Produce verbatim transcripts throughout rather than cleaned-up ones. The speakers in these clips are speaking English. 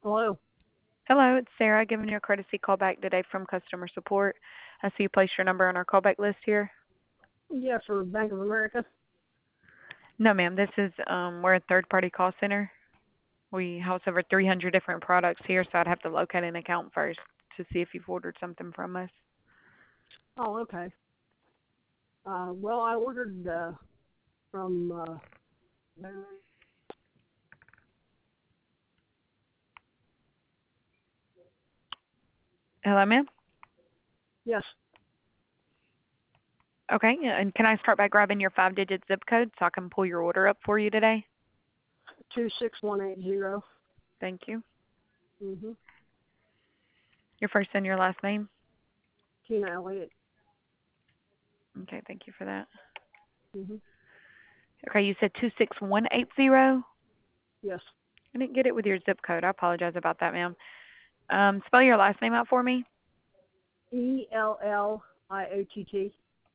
Hello. Hello, it's Sarah giving you a courtesy call back today from customer support. I see you placed your number on our callback list here. Yeah, for Bank of America. No, ma'am, this is um we're a third party call center. We house over three hundred different products here, so I'd have to locate an account first to see if you've ordered something from us. Oh, okay. Uh, well, I ordered uh, from. Uh, Hello, ma'am. yes, Okay, yeah, and can I start by grabbing your five digit zip code so I can pull your order up for you today? two six one eight zero. Thank you. Mhm. Your first and your last name. Tina Elliott. Okay, thank you for that. Mhm. Okay, you said two six one eight zero. Yes. I didn't get it with your zip code. I apologize about that, ma'am. Um, spell your last name out for me. E L L I O T T.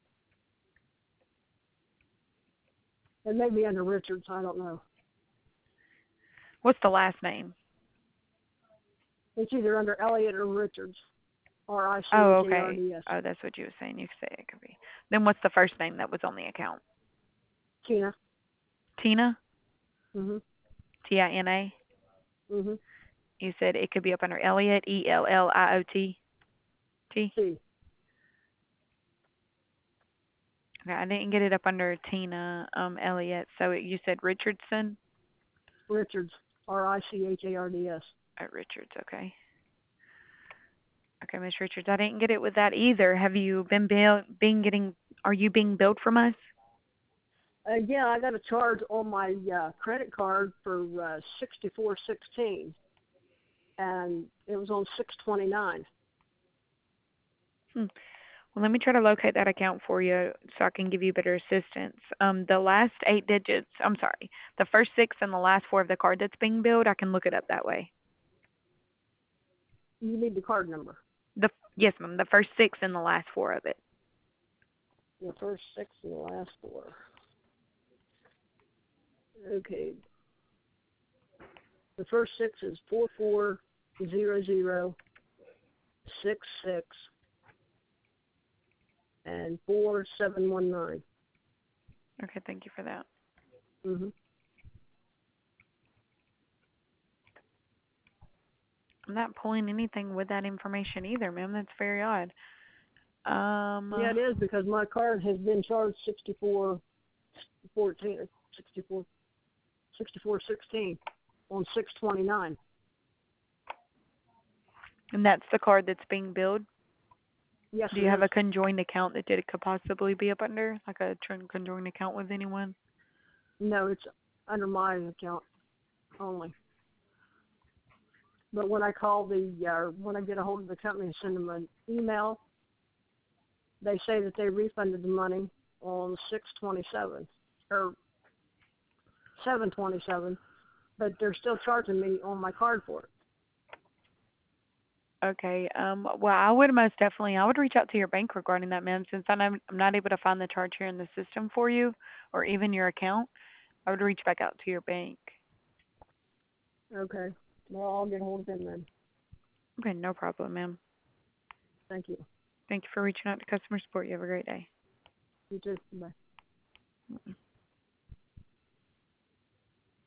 It may be under Richards. I don't know. What's the last name? It's either under Elliott or Richards. R I C Oh, H A R okay. D S. Oh, that's what you were saying. You say it could be. Then what's the first name that was on the account? Tina. Tina? Mhm. T I N A? Mhm. You said it could be up under Elliot, E L L I O T T? T. Okay, I didn't get it up under Tina, um, Elliot. So it, you said Richardson? Richards. R I C H A R D S. Oh, Richards, okay. Okay, Miss Richards, I didn't get it with that either. Have you been bill- being getting, are you being billed from us? Uh, yeah, I got a charge on my uh, credit card for uh, sixty four sixteen, and it was on six twenty nine. Hmm. Well, let me try to locate that account for you so I can give you better assistance. Um, the last eight digits, I'm sorry, the first six and the last four of the card that's being billed, I can look it up that way. You need the card number. The yes, ma'am. The first six and the last four of it. The first six and the last four. Okay. The first six is four four zero zero six six and four seven one nine. Okay, thank you for that. Mhm. I'm not pulling anything with that information either, ma'am. That's very odd. Yeah, Um, it is because my card has been charged sixty four fourteen or sixty four sixty four sixteen on six twenty nine. and that's the card that's being billed. Yes, Do it you have is. a conjoined account that it could possibly be up under, like a tr- conjoined account with anyone? No, it's under my account only. But when I call the, uh, when I get a hold of the company and send them an email, they say that they refunded the money on six twenty-seven or seven twenty-seven, but they're still charging me on my card for it. Okay. Um, well, I would most definitely, I would reach out to your bank regarding that, ma'am, since I'm, I'm not able to find the charge here in the system for you or even your account. I would reach back out to your bank. Okay. Well, I'll get a hold of them then. Okay, no problem, ma'am. Thank you. Thank you for reaching out to customer support. You have a great day. You too. Bye.